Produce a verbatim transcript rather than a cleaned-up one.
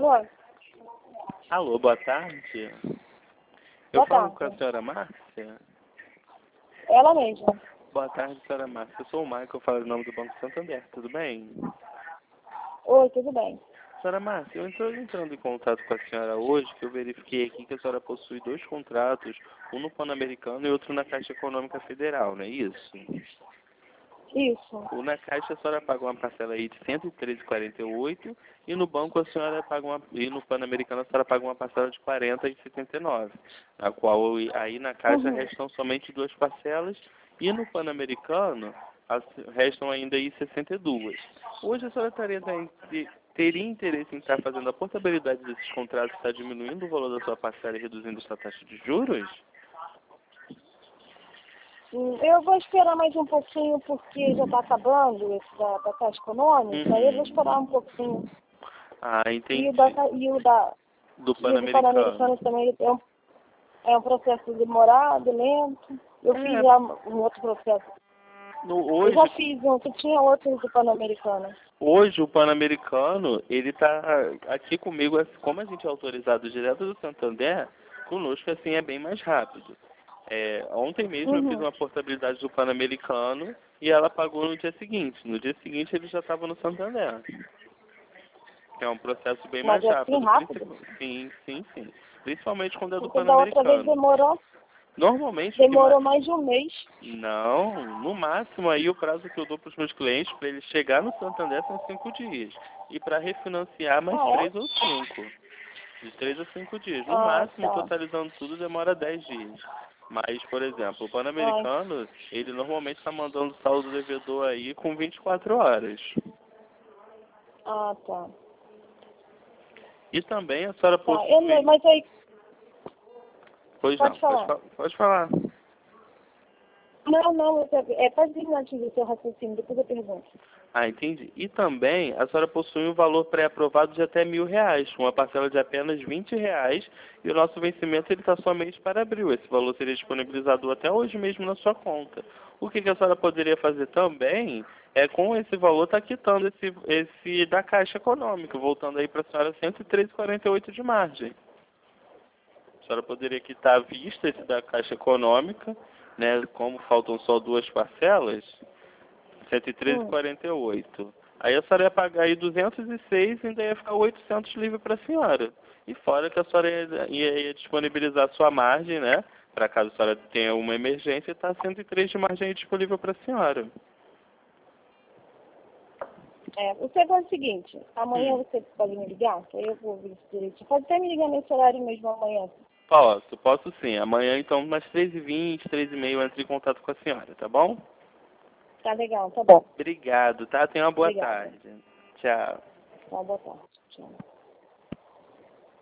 Alô? Alô, boa tarde. Eu Boa falo tarde. com a senhora Márcia? Ela mesma. Boa tarde, senhora Márcia. Eu sou o Michael, eu falo em nome do Banco Santander, tudo bem? Oi, tudo bem. Senhora Márcia, eu estou entrando em contato com a senhora hoje, que eu verifiquei aqui que a senhora possui dois contratos, um no Pan-Americano e outro na Caixa Econômica Federal, não é isso? Isso. O na Caixa a senhora paga uma parcela aí de cento e treze reais e quarenta e oito centavos e no banco a senhora paga uma, e no Pan-Americano a senhora paga uma parcela de quarenta reais e setenta e nove centavos, a qual aí na Caixa Uhum. restam somente duas parcelas e no Pan-Americano as- restam ainda aí sessenta e duas. Hoje a senhora teria, teria interesse em estar fazendo a portabilidade desses contratos, está diminuindo o valor da sua parcela e reduzindo essa taxa de juros? Hum, Eu vou esperar mais um pouquinho porque já está acabando esse da, da Caixa Econômica, aí eu vou Uhum. esperar um pouquinho. Ah, E entendi. o da, e o da, Do e o do Pan-Americano. Pan-Americano também é um, é um processo demorado, lento. Eu fiz É, já um outro processo. no, Eu hoje já fiz um, que tinha outro do Pan-Americano. Hoje o Pan-Americano, ele está aqui comigo, como a gente é autorizado direto do Santander, conosco assim é bem mais rápido. É, ontem mesmo eu fiz Uhum. uma portabilidade do Pan-Americano e ela pagou no dia seguinte. No dia seguinte ele já estava no Santander. Que é um processo bem Mas mais é assim rápido. rápido. Principalmente, sim, sim, sim. Principalmente quando é do Porque da outra vez Pan-Americano. demorou, Normalmente o que mais... demorou mais de um mês. Não, no máximo aí o prazo que eu dou para os meus clientes para ele chegar no Santander são cinco dias. E para refinanciar mais Ah, é? três ou cinco. De três a cinco dias. No Ah, máximo, tá. totalizando tudo, demora dez dias. Mas, por exemplo, o Ai. Pan-Americano, ele normalmente está mandando saldo devedor aí com vinte e quatro horas. Ah, tá. E também a senhora Tá. Eu, não- possui... mas aí, Pois não, pode pode, falar. fa- pode falar. Não, não, eu, é, pode terminar de dizer seu raciocínio, depois eu pergunto. Ah, entendi. E também a senhora possui um valor pré-aprovado de até mil reais, uma parcela de apenas vinte reais, e o nosso vencimento ele está somente para abril. Esse valor seria disponibilizado até hoje mesmo na sua conta. O que, que a senhora poderia fazer também é com esse valor estar quitando esse, esse da Caixa Econômica, voltando aí para a senhora cento e treze reais e quarenta e oito centavos de margem. A senhora poderia quitar à vista esse da Caixa Econômica, né? Como faltam só duas parcelas, cento e treze reais e Hum. quarenta e oito. Aí a senhora ia pagar aí duzentos e seis e ainda ia ficar oitocentos livre para a senhora. E fora que a senhora ia, ia, ia disponibilizar a sua margem, né? Para caso a senhora tenha uma emergência, está cento e três de margem aí disponível para a senhora. É, você faz o seguinte, amanhã Hum. você pode me ligar, que aí eu vou ver isso direitinho. Pode até me ligar nesse horário mesmo amanhã. Posso, posso sim. Amanhã, então, umas três e vinte, três e meia, eu entro em contato com a senhora, tá bom? Tá legal, tá bom. Obrigado, tá? Tenha uma boa Obrigada. tarde. Tchau. Tá, boa tarde. Tchau.